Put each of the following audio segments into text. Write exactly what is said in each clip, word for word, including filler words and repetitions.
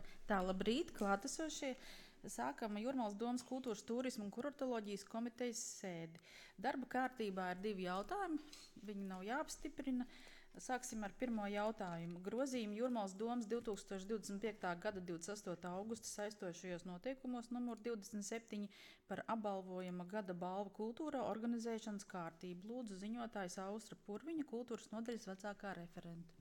Tā, labrīt, klātesošie. Sākam Jūrmalas domas kultūras, turisma un kuratoloģijas komitejas sēdi. Darba kārtībā ir divi jautājumi, viņi nav jāapstiprina. Sāksim ar pirmo jautājumu. Grozījumi Jūrmalas domas divtūkstoš divdesmit piekta gada divdesmit astotā augusta saistošajos noteikumos numur divdesmit septiņi par apbalvojama gada balvu kultūrā organizēšanas kārtību. Lūdzu ziņotājs Austra Purviņa, kultūras nodaļas vecākā referente.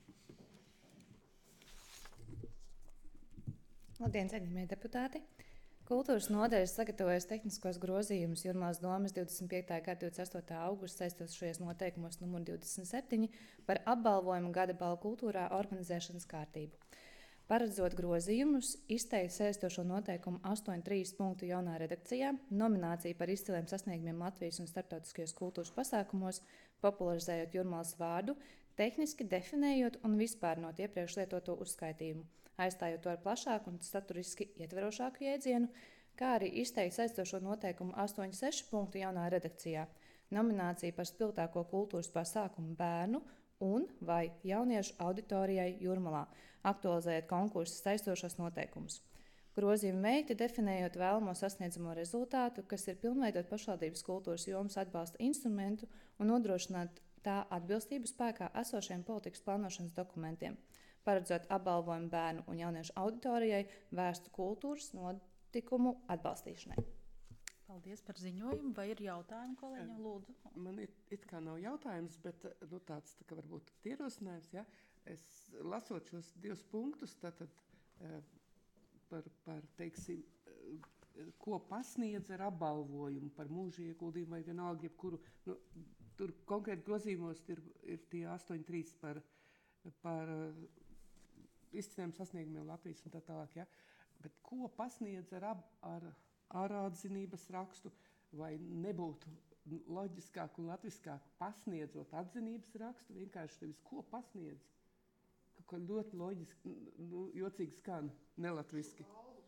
Labdien, cienījamie deputāti! Kultūras nodaļas sagatavojas tehniskos grozījumus Jūrmalas domas divdesmit piekta gada divdesmit astotā augusta saistošajos noteikumos numur divdesmit septiņi par apbalvojumu gada balvu kultūrā organizēšanas kārtību. Paredzot grozījumus, izteikt saistošo noteikumu astoņi trīs punktu jaunā redakcijā, nomināciju par izciliem sasniegumiem Latvijas un starptautiskajos kultūras pasākumos, popularizējot Jūrmalas vārdu, tehniski definējot un vispārnot iepriekš lietoto uzskaitījumu, aizstājot to ar plašāku un saturiski ietverošāku jēdzienu, kā arī izteikt saistošo noteikumu astoņi seši punktu jaunā redakcijā, nomināciju par spilgtāko kultūras pasākumu bērnu un vai jauniešu auditorijai Jūrmalā, aktualizējot konkursa saistošos noteikumus. Grozījumi veikti definējot vēlamo sasniedzamo rezultātu, kas ir pilnveidot pašvaldības kultūras jomas atbalsta instrumentu un nodrošināt tā atbilstību spēkā esošiem politikas plānošanas dokumentiem, paredzot apbalvojumu bērnu un jauniešu auditorijai vērstu kultūras notikumu atbalstīšanai. Paldies par ziņojumu. Vai ir jautājumi, kolēģiem? Lūdzu. Man it, it kā nav jautājums, bet nu, tāds tā kā varbūt ierosinājums. Ja? Es lasot šos divus punktus, tātad par, par teiksim, ko pasniedz ar apbalvojumu par mūža ieguldījumu vai vienalga jebkuru. Nu, tur konkrēti grozījumos ir, ir tie astoņi trīs par, par izciliem sasniegumiem Latvijas un tā tālāk. Ja? Bet ko pasniedz ar, ar, ar atzinības rakstu, vai nebūtu loģiskāk un latviskāk pasniedzot atzinības rakstu, vienkārši tevis ko pasniedz? Kaut kā ļoti loģiski, nu, jocīgi skan, nelatviski.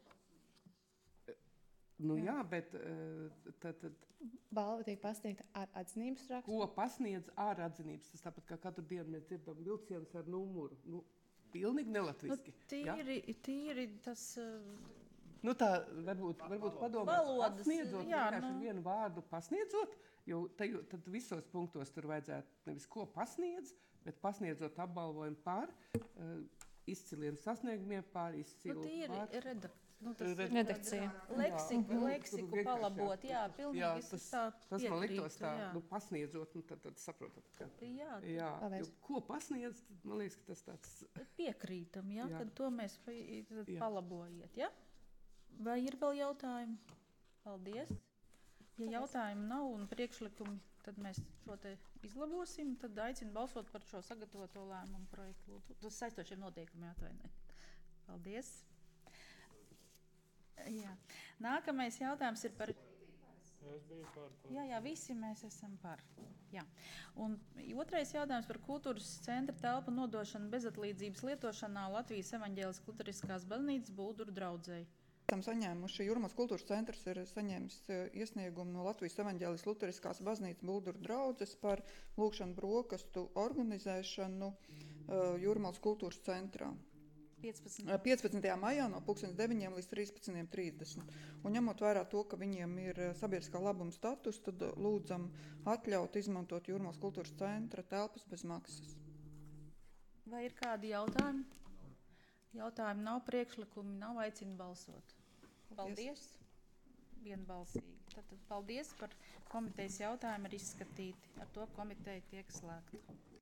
Nu jā, jā bet tad, tad... Balva tiek pasniegta ar atzinības rakstu? Ko pasniedz ar atzinības? Tas tāpat kā katru dienu mēs dzirdam vilcienus ar numuru. Nu, pilnīgi nelatviski. Nu, tīri, ja? tīri tas... Nu tā, varbūt, varbūt padomāt, pasniedzot, jā, vienkārši nu... vienu vārdu pasniedzot, jo teju, tad visos punktos tur vajadzētu nevis ko pasniedz, bet pasniedzot apbalvojumu par uh, izciliem sasniegumiem, par izcilu nu, par... Redak... Nu, tas Red... ir redakcija. Leksiku, leksiku jā, palabot, jā, pilnīgi jā, tas, tā piekrītu. Tas man liktos tā, jā. Nu, pasniedzot, nu, tad, tad saprotat, ka... Jā, jā jo, ko pasniedz, tad man liekas, ka tas tāds... Piekrītam, jā, jā. Kad to mēs jā. palabojiet, jā? Vai ir vēl jautājumi? Paldies. Ja jautājumu nav un priekšlikumi, tad mēs šo te izlabosim, tad aicinu balsot par šo sagatavoto lēmumu projektu. Tas saistošiem noteikumiem atvainojiet. Paldies. Jā. Nākamais jautājums ir par... Es biju par. Jā, jā, visi mēs esam par. Jā. Un otrais jautājums par kultūras centra telpu nodošanu bezatlīdzības lietošanā Latvijas evaņģēliskās luteriskās baznīcas Bulduru draudzei. Esam saņēmuši, Jūrmalas kultūras centrs ir saņēmis iesniegumu no Latvijas evaņģēliskās luteriskās baznīcas Bulduru draudzes par lūgšanu brokastu organizēšanu Jūrmalas kultūras centrā. piecpadsmitajā maijā no pulkstens deviņiem līdz trīspadsmit trīsdesmit. Un ņemot vērā to, ka viņiem ir sabiedriskā labuma status, tad lūdzam atļaut izmantot Jūrmalas kultūras centra telpas bez maksas. Vai ir kādi jautājumi? Jautājumi nav, priekšlikumi nav, aicinu balsot. Paldies. Vienbalsīgi. Tātad paldies par komitejas jautājumu ir izskatīti. Ar to komiteja tiek slēgta.